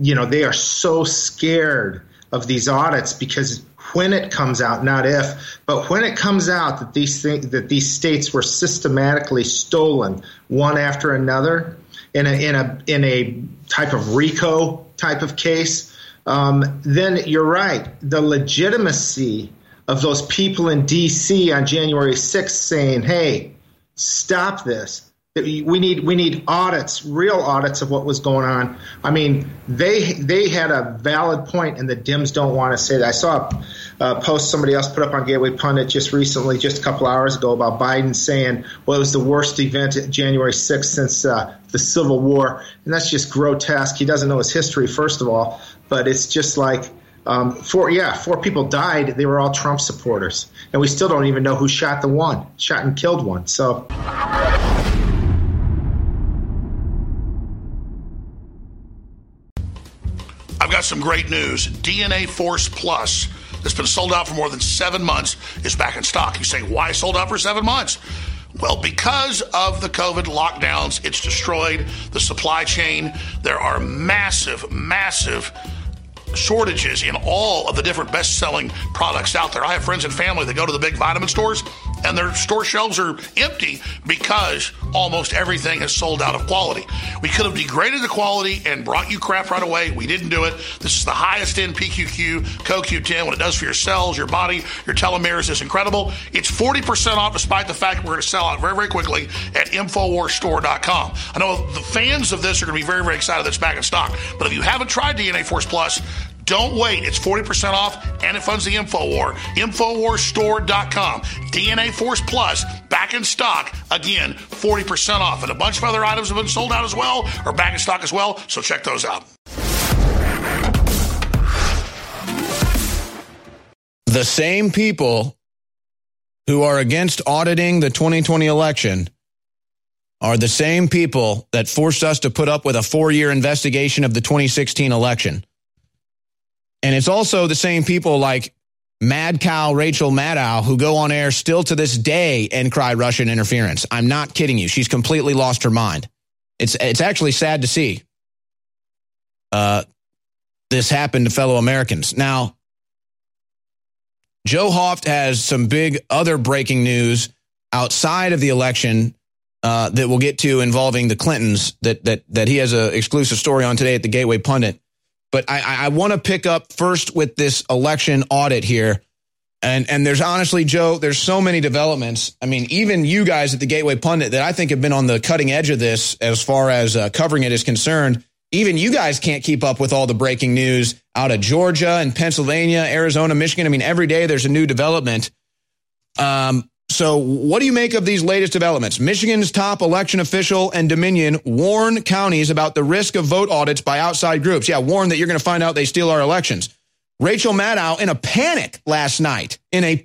they are so scared of these audits because when it comes out, not if, but when it comes out that these states were systematically stolen one after another in a type of RICO type of case, then you're right. The legitimacy of those people in D.C. on January 6th saying, "Hey, stop this. We need audits, real audits of what was going on." I mean, they had a valid point, and the Dems don't want to say that. I saw a post somebody else put up on Gateway Pundit just recently, just a couple hours ago, about Biden saying, well, it was the worst event at January 6th since the Civil War. And that's just grotesque. He doesn't know his history, first of all. But it's just like, four people died. They were all Trump supporters. And we still don't even know who shot and killed one. So... I've got some great news. DNA Force Plus, that's been sold out for more than 7 months, is back in stock. You say, why sold out for 7 months? Well, because of the COVID lockdowns, it's destroyed the supply chain. There are massive shortages in all of the different best-selling products out there. I have friends and family that go to the big vitamin stores, and their store shelves are empty because almost everything has sold out of quality. We could have degraded the quality and brought you crap right away. We didn't do it. This is the highest end PQQ, CoQ10. What it does for your cells, your body, your telomeres is incredible. It's 40% off despite the fact we're going to sell out very, very quickly at InfoWarsStore.com. I know the fans of this are going to be very, very excited that it's back in stock. But if you haven't tried DNA Force Plus, don't wait. It's 40% off, and it funds the InfoWar. InfoWarsStore.com. DNA Force Plus, back in stock. Again, 40% off. And a bunch of other items have been sold out as well, or back in stock as well, so check those out. The same people who are against auditing the 2020 election are the same people that forced us to put up with a 4-year investigation of the 2016 election. And it's also the same people like Mad Cow Rachel Maddow who go on air still to this day and cry Russian interference. I'm not kidding you. She's completely lost her mind. It's actually sad to see this happen to fellow Americans. Now, Joe Hoft has some big other breaking news outside of the election that we'll get to involving the Clintons that he has an exclusive story on today at the Gateway Pundit. But I want to pick up first with this election audit here. And there's honestly, Joe, there's so many developments. I mean, even you guys at the Gateway Pundit that I think have been on the cutting edge of this as far as covering it is concerned. Even you guys can't keep up with all the breaking news out of Georgia and Pennsylvania, Arizona, Michigan. I mean, every day there's a new development. So what do you make of these latest developments? Michigan's top election official and Dominion warn counties about the risk of vote audits by outside groups. Yeah, warn that you're going to find out they steal our elections. Rachel Maddow in a panic last night,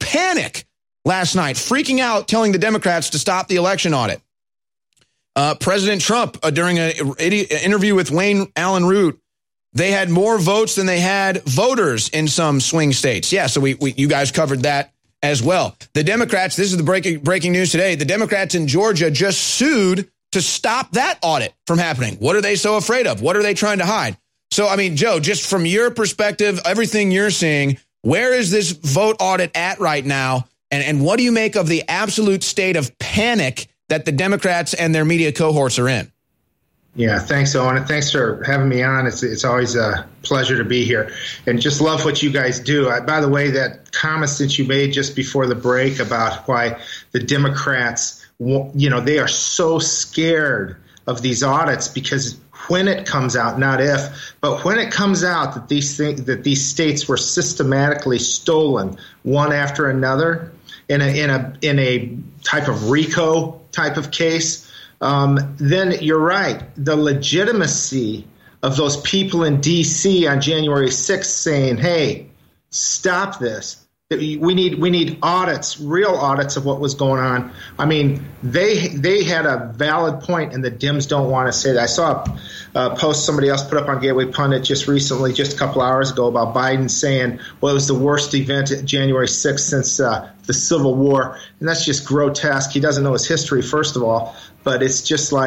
freaking out, telling the Democrats to stop the election audit. President Trump, during an interview with Wayne Allen Root, they had more votes than they had voters in some swing states. Yeah, so you guys covered that as well. The Democrats, this is the breaking news today, the Democrats in Georgia just sued to stop that audit from happening. What are they so afraid of? What are they trying to hide? So, I mean, Joe, just from your perspective, everything you're seeing, where is this vote audit at right now? And what do you make of the absolute state of panic that the Democrats and their media cohorts are in? Yeah, thanks, Owen, and thanks for having me on. It's always a pleasure to be here, and just love what you guys do. By the way, that comment that you made just before the break about why the Democrats, they are so scared of these audits because when it comes out, not if, but when it comes out that these states were systematically stolen one after another in a type of RICO type of case. Then you're right. The legitimacy of those people in D.C. on January 6th saying, "Hey, stop this. We need audits, real audits of what was going on." I mean, they had a valid point, and the Dems don't want to say that. I saw a post somebody else put up on Gateway Pundit just recently, just a couple hours ago, about Biden saying, well, it was the worst event at January 6th since the Civil War. And that's just grotesque. He doesn't know his history, first of all. But it's just like,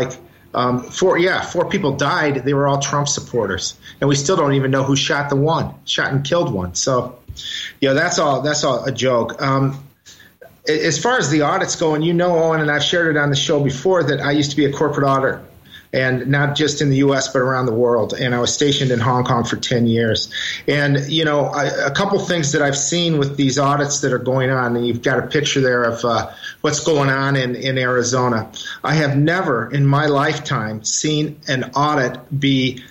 4 people died. They were all Trump supporters, and we still don't even know who shot and killed one. So, that's all a joke. As far as the audits go, and Owen, and I've shared it on the show before, that I used to be a corporate auditor, and not just in the U.S., but around the world. And I was stationed in Hong Kong for 10 years. And, a couple things that I've seen with these audits that are going on, and you've got a picture there of what's going on in Arizona. I have never in my lifetime seen an audit be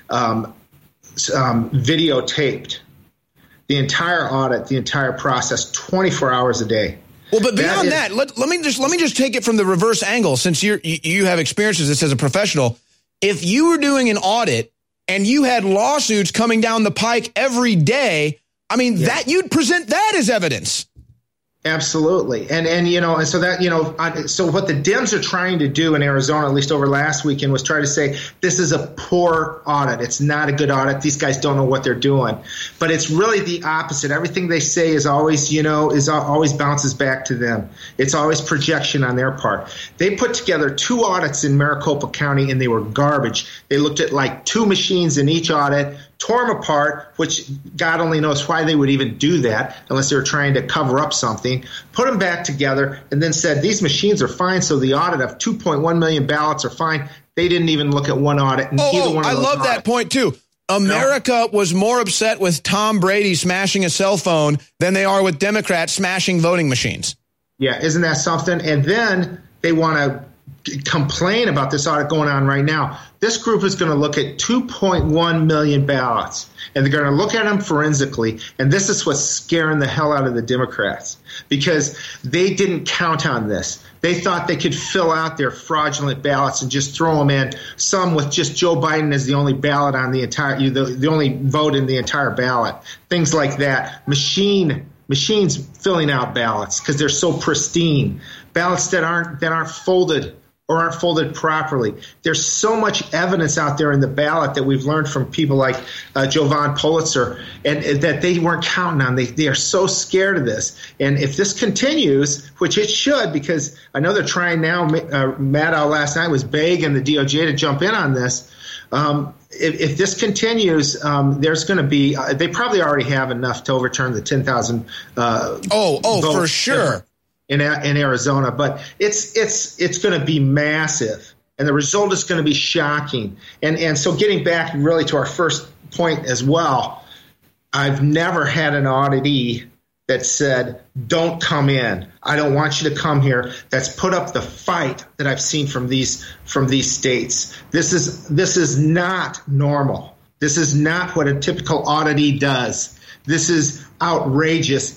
videotaped. The entire audit, the entire process, 24 hours a day. Well, but beyond that, let me just take it from the reverse angle, since you have experiences this as a professional. If you were doing an audit and you had lawsuits coming down the pike every day, that you'd present that as evidence. Absolutely. And so that, so what the Dems are trying to do in Arizona, at least over last weekend, was try to say this is a poor audit. It's not a good audit. These guys don't know what they're doing. But it's really the opposite. Everything they say is always, always bounces back to them. It's always projection on their part. They put together 2 audits in Maricopa County, and they were garbage. They looked at like 2 machines in each audit, tore them apart, which God only knows why they would even do that unless they were trying to cover up something, put them back together, and then said these machines are fine, so the audit of 2.1 million ballots are fine. They didn't even look at one audit. And I love that point, too. America was more upset with Tom Brady smashing a cell phone than they are with Democrats smashing voting machines. Yeah, isn't that something? And then they want to complain about this audit going on right now. This group is going to look at 2.1 million ballots, and they're going to look at them forensically. And this is what's scaring the hell out of the Democrats, because they didn't count on this. They thought they could fill out their fraudulent ballots and just throw them in, some with just Joe Biden as the only ballot on the entire, the only vote in the entire ballot, things like that. Machines filling out ballots because they're so pristine. Ballots that aren't folded or aren't folded properly. There's so much evidence out there in the ballot that we've learned from people like Jovan Pulitzer, and that they weren't counting on. They are so scared of this. And if this continues, which it should, because I know they're trying now, Maddow last night was begging the DOJ to jump in on this. If this continues, there's going to be they probably already have enough to overturn the 10,000 votes for sure. In Arizona, but it's going to be massive, and the result is going to be shocking. And so, getting back really to our first point as well, I've never had an auditee that said, "Don't come in. I don't want you to come here." That's put up the fight that I've seen from these states. This is not normal. This is not what a typical auditee does. This is outrageous.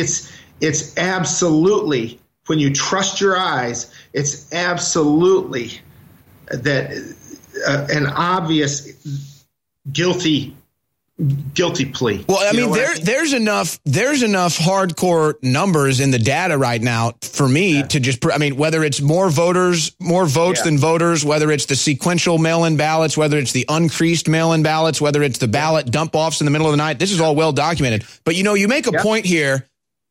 It's absolutely, when you trust your eyes, it's absolutely that an obvious guilty plea. Well, I mean, there's enough hardcore numbers in the data right now for me to just, whether it's more votes than voters, whether it's the sequential mail-in ballots, whether it's the uncreased mail-in ballots, whether it's the ballot dump-offs in the middle of the night, this is all well documented. But, you make a point here.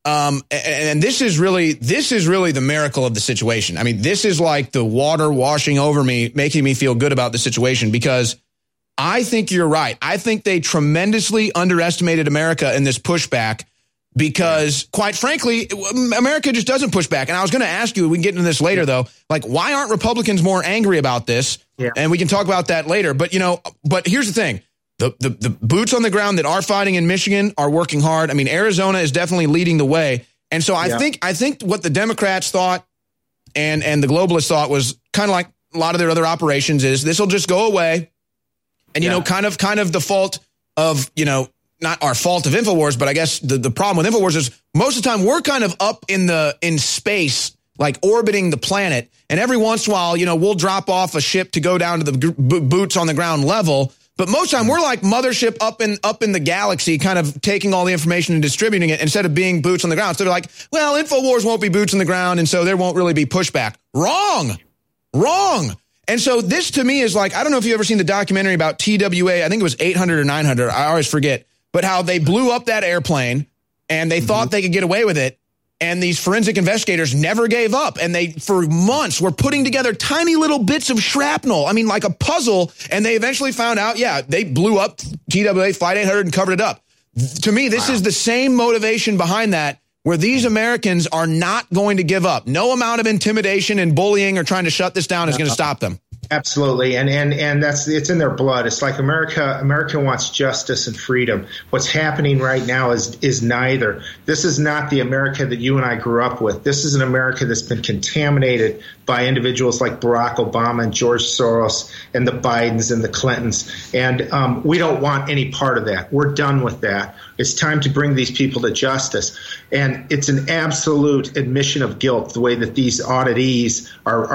And this is really the miracle of the situation. I mean, this is like the water washing over me, making me feel good about the situation, because I think you're right. I think they tremendously underestimated America in this pushback, because quite frankly, America just doesn't push back. And I was going to ask you, we can get into this later though, like, why aren't Republicans more angry about this? Yeah. And we can talk about that later. But, but here's the thing. The boots on the ground that are fighting in Michigan are working hard. I mean, Arizona is definitely leading the way. And so I think what the Democrats thought and the globalists thought was kind of like a lot of their other operations is this will just go away. And, kind of the fault of, not our fault of InfoWars, but I guess the problem with InfoWars is most of the time we're kind of up in space, like orbiting the planet. And every once in a while, we'll drop off a ship to go down to the boots on the ground level. But most of the time, we're like mothership up in the galaxy, kind of taking all the information and distributing it instead of being boots on the ground. So they're like, well, InfoWars won't be boots on the ground, and so there won't really be pushback. Wrong. And so this, to me, is like, I don't know if you've ever seen the documentary about TWA. I think it was 800 or 900. I always forget. But how they blew up that airplane, and they thought they could get away with it. And these forensic investigators never gave up. And they, for months, were putting together tiny little bits of shrapnel. I mean, like a puzzle. And they eventually found out, yeah, they blew up TWA Flight 800 and covered it up. To me, this is the same motivation behind that, where these Americans are not going to give up. No amount of intimidation and bullying or trying to shut this down is going to stop them. Absolutely, and it's in their blood. It's like America wants justice and freedom. What's happening right now is neither. This is not the America that you and I grew up with. This is an America that's been contaminated by individuals like Barack Obama and George Soros and the Bidens and the Clintons. And we don't want any part of that. We're done with that. It's time to bring these people to justice. And it's an absolute admission of guilt, the way that these auditees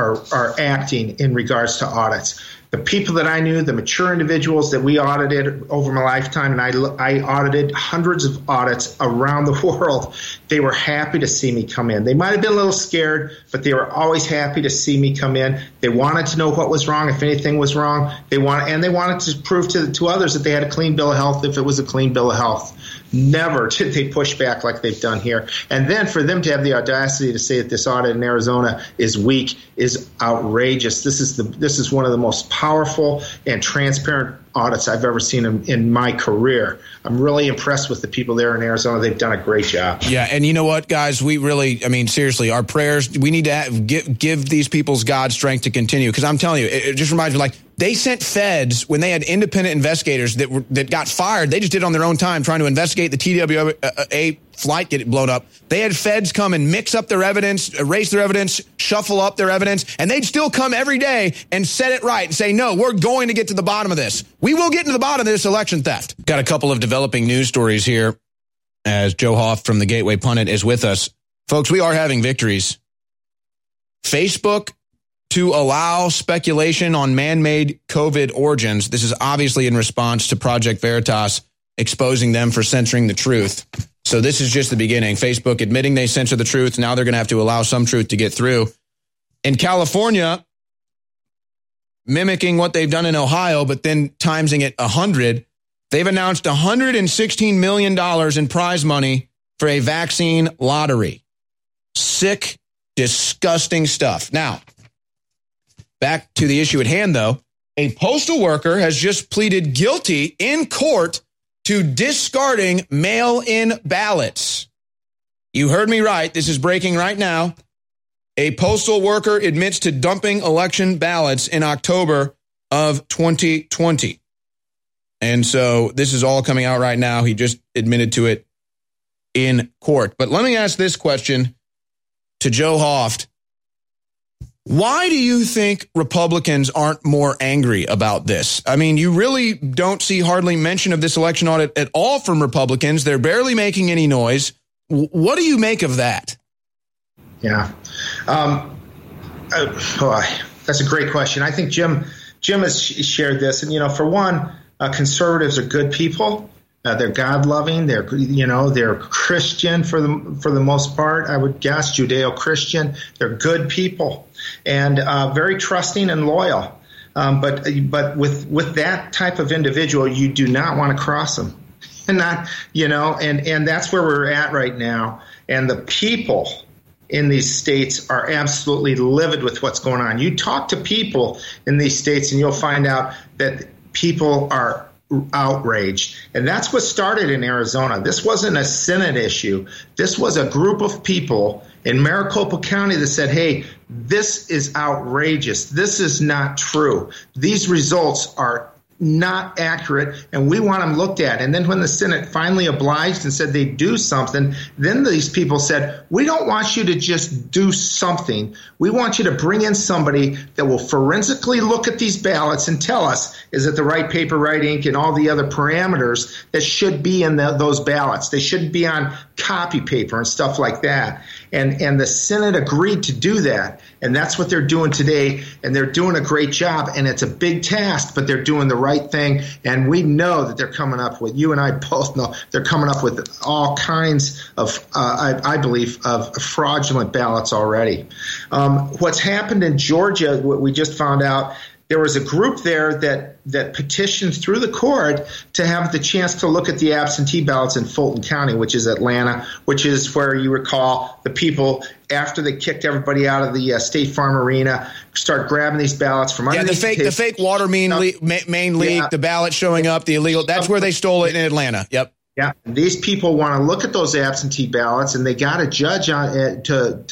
are acting in regards to audits. The people that I knew, the mature individuals that we audited over my lifetime, and I audited hundreds of audits around the world, they were happy to see me come in. They might have been a little scared, but they were always happy to see me come in. They wanted to know what was wrong, if anything was wrong. They wanted to prove to others that they had a clean bill of health if it was a clean bill of health. Never did they push back like they've done here. And then for them to have the audacity to say that this audit in Arizona is weak is outrageous. This is one of the most powerful and transparent audits I've ever seen in my career. I'm really impressed with the people there in Arizona. They've done a great job. Yeah, and you know what, guys? We really, I mean, seriously, our prayers, we need to give these people's God strength to continue. Because I'm telling you, it just reminds me, like, they sent feds when they had independent investigators that got fired. They just did it on their own time, trying to investigate the TWA flight get blown up. They had feds come and mix up their evidence, erase their evidence, shuffle up their evidence, and they'd still come every day and set it right and say, no, we're going to get to the bottom of this. We will get to the bottom of this election theft. Got a couple of developing news stories here as Joe Hoft from the Gateway Pundit is with us. Folks, we are having victories. Facebook to allow speculation on man-made COVID origins. This is obviously in response to Project Veritas exposing them for censoring the truth. So this is just the beginning. Facebook admitting they censor the truth. Now they're going to have to allow some truth to get through. In California, mimicking what they've done in Ohio, but then timesing it 100, they've announced $116 million in prize money for a vaccine lottery. Sick, disgusting stuff. Now, back to the issue at hand, though. A postal worker has just pleaded guilty in court to discarding mail-in ballots. You heard me right. This is breaking right now. A postal worker admits to dumping election ballots in October of 2020. And so this is all coming out right now. He just admitted to it in court. But let me ask this question to Joe Hoft. Why do you think Republicans aren't more angry about this? I mean, you really don't see hardly mention of this election audit at all from Republicans. They're barely making any noise. What do you make of that? Yeah. That's a great question. I think Jim has shared this. And, for one, conservatives are good people. They're God-loving. They're Christian for the most part. I would guess Judeo-Christian. They're good people and very trusting and loyal. But with that type of individual, you do not want to cross them, and and that's where we're at right now. And the people in these states are absolutely livid with what's going on. You talk to people in these states, and you'll find out that people are outraged. And that's what started in Arizona. This wasn't a Senate issue. This was a group of people in Maricopa County that said, hey, this is outrageous. This is not true. These results are not accurate, and we want them looked at. And then when the Senate finally obliged and said they'd do something, then these people said, we don't want you to just do something. We want you to bring in somebody that will forensically look at these ballots and tell us, is it the right paper, right ink, and all the other parameters that should be in those ballots. They shouldn't be on copy paper and stuff like that. And the Senate agreed to do that. And that's what they're doing today. And they're doing a great job. And it's a big task, but they're doing the right thing. And we know that they're coming up with, you and I both know, they're coming up with all kinds of, I believe, of fraudulent ballots already. What's happened in Georgia, what we just found out, there was a group there that petitioned through the court to have the chance to look at the absentee ballots in Fulton County, which is Atlanta, which is where you recall the people, after they kicked everybody out of the State Farm Arena, start grabbing these ballots from underneath the fake water main leak, the ballot showing up, the illegal. That's where they stole it in Atlanta. Yep. Yeah, these people want to look at those absentee ballots, and they got a judge on it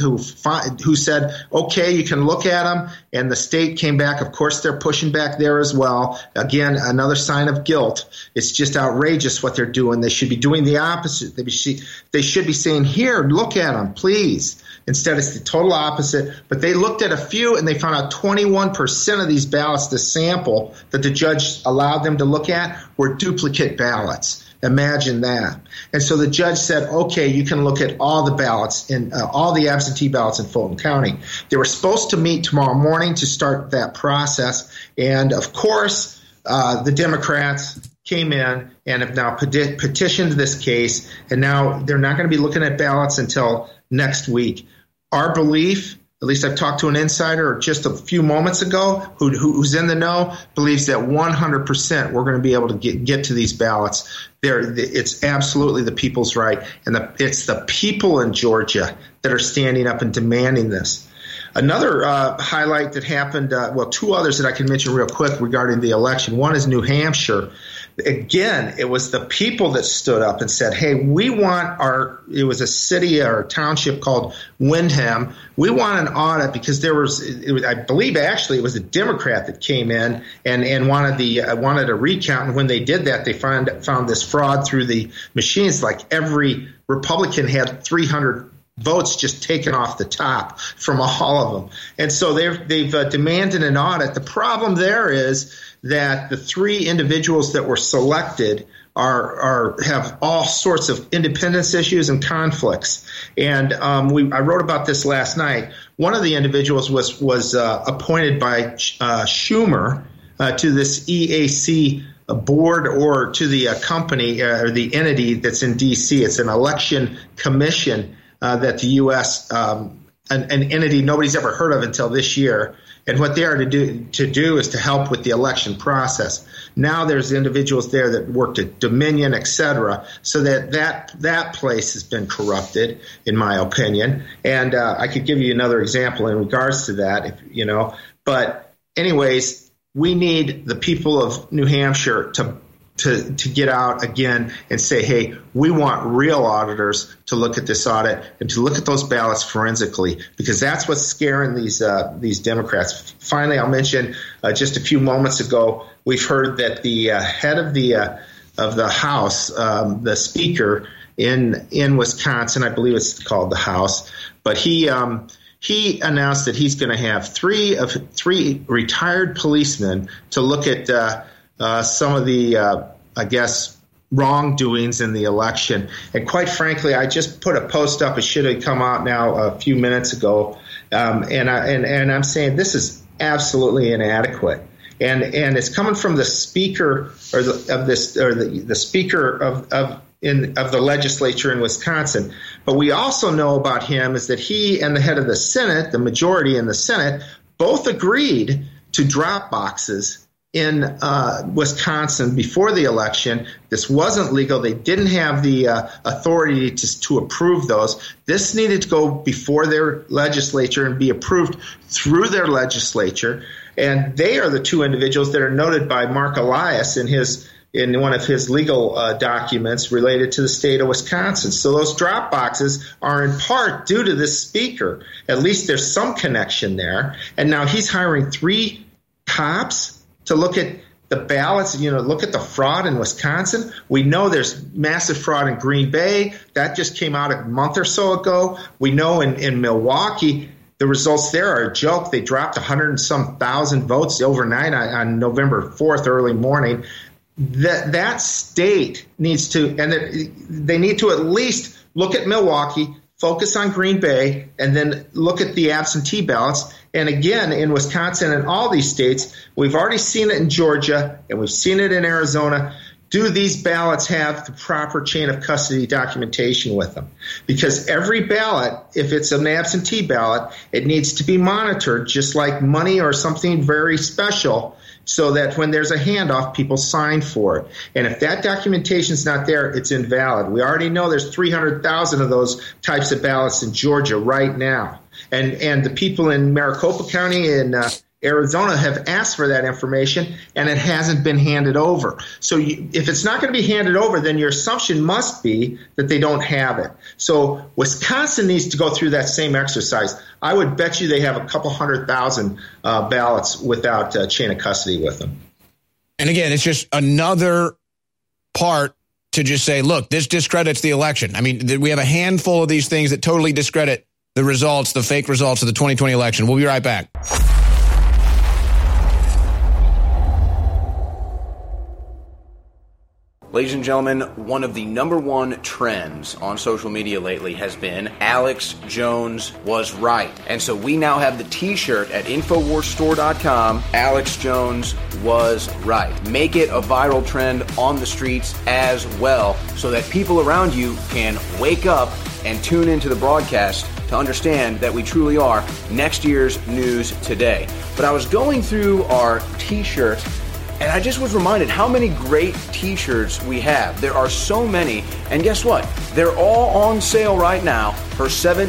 who said, okay, you can look at them. And the state came back. Of course, they're pushing back there as well. Again, another sign of guilt. It's just outrageous what they're doing. They should be doing the opposite. They should be saying, here, look at them, please. Instead, it's the total opposite. But they looked at a few, and they found out 21% of these ballots, the sample that the judge allowed them to look at, were duplicate ballots. Imagine that. And so the judge said, okay, you can look at all the ballots in all the absentee ballots in Fulton County. They were supposed to meet tomorrow morning to start that process. And of course, the Democrats came in and have now petitioned this case. And now they're not going to be looking at ballots until next week. Our belief, at least I've talked to an insider just a few moments ago who's in the know, believes that 100% we're going to be able to get to these ballots. It's absolutely the people's right, and it's the people in Georgia that are standing up and demanding this. Another highlight that happened, two others that I can mention real quick regarding the election. One is New Hampshire. Again, it was the people that stood up and said, hey, we want it was a city or a township called Windham. We want an audit because I believe actually it was a Democrat that came in and wanted a recount. And when they did that, they found this fraud through the machines. Like every Republican had 300 votes just taken off the top from all of them. And so they've demanded an audit. The problem there is that the three individuals that were selected have all sorts of independence issues and conflicts. And I wrote about this last night. One of the individuals was appointed by Schumer to this EAC board or to the company or the entity that's in D.C. It's an election commission that the U.S. An entity nobody's ever heard of until this year. And what they are to do is to help with the election process. Now there's individuals there that worked at Dominion, et cetera, so that place has been corrupted, in my opinion. And I could give you another example in regards to that, But anyways, we need the people of New Hampshire to get out again and say, hey, we want real auditors to look at this audit and to look at those ballots forensically, because that's what's scaring these Democrats. Finally, I'll mention just a few moments ago, we've heard that the head of the House, the Speaker in Wisconsin, I believe it's called the House, but he announced that he's going to have three retired policemen to look at some of the, wrongdoings in the election. And quite frankly, I just put a post up. It should have come out now a few minutes ago. And I'm saying this is absolutely inadequate. And it's coming from the Speaker the Speaker of the legislature in Wisconsin. But we also know about him is that he and the head of the Senate, the majority in the Senate, both agreed to drop boxes in Wisconsin before the election. This wasn't legal. They didn't have the authority to approve those. This needed to go before their legislature and be approved through their legislature. And they are the two individuals that are noted by Mark Elias in one of his legal documents related to the state of Wisconsin. So those drop boxes are in part due to this Speaker. At least there's some connection there. And now he's hiring 3 cops to look at the ballots, look at the fraud in Wisconsin. We know there's massive fraud in Green Bay. That just came out a month or so ago. We know in Milwaukee, the results there are a joke. They dropped 100 and some thousand votes overnight on November 4th, early morning. That state needs to, and they need to at least look at Milwaukee, focus on Green Bay, and then look at the absentee ballots. And again, in Wisconsin and all these states, we've already seen it in Georgia and we've seen it in Arizona. do these ballots have the proper chain of custody documentation with them? Because every ballot, if it's an absentee ballot, it needs to be monitored just like money or something very special, so that when there's a handoff, people sign for it. And if that documentation is not there, it's invalid. We already know there's 300,000 of those types of ballots in Georgia right now. And the people in Maricopa County and Arizona have asked for that information, and it hasn't been handed over. So if it's not going to be handed over, then your assumption must be that they don't have it. So Wisconsin needs to go through that same exercise. I would bet you they have a couple 100,000 ballots without chain of custody with them. And again, it's just another part to just say, look, this discredits the election. I mean, we have a handful of these things that totally discredit the results, the fake results of the 2020 election. We'll be right back. Ladies and gentlemen, one of the number one trends on social media lately has been Alex Jones was right. And so we now have the t-shirt at InfoWarsStore.com, Alex Jones was right. Make it a viral trend on the streets as well, so that people around you can wake up and tune into the broadcast to understand that we truly are next year's news today. But I was going through our t-shirt, and I just was reminded how many great t-shirts we have. There are so many, and guess what? They're all on sale right now for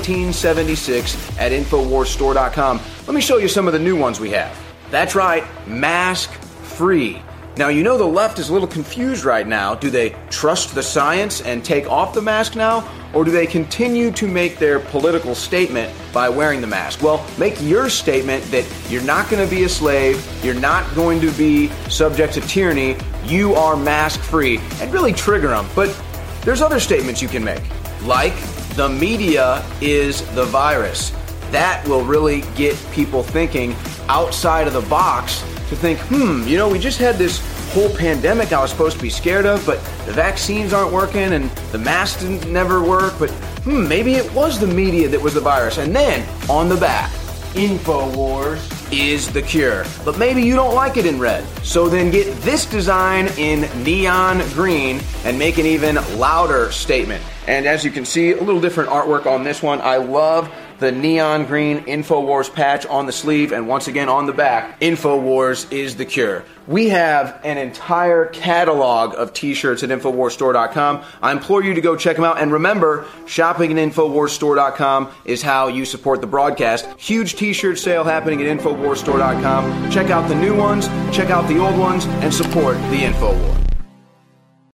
$17.76 at InfoWarsStore.com. Let me show you some of the new ones we have. That's right, mask-free. Now, you know the left is a little confused right now. Do they trust the science and take off the mask now? Or do they continue to make their political statement by wearing the mask? Well, make your statement that you're not going to be a slave, you're not going to be subject to tyranny, you are mask-free, and really trigger them. But there's other statements you can make, like the media is the virus. That will really get people thinking outside of the box to think, we just had this whole pandemic I was supposed to be scared of, but the vaccines aren't working and the masks didn't never work, but maybe it was the media that was the virus. And then on the back, InfoWars is the cure. But maybe you don't like it in red. So then get this design in neon green and make an even louder statement. And as you can see, a little different artwork on this one. I love the neon green InfoWars patch on the sleeve, and once again on the back, InfoWars is the cure. We have an entire catalog of t-shirts at InfoWarsStore.com. I implore you to go check them out, and remember, shopping at InfoWarsStore.com is how you support the broadcast. Huge t-shirt sale happening at InfoWarsStore.com. Check out the new ones, check out the old ones, and support the InfoWars.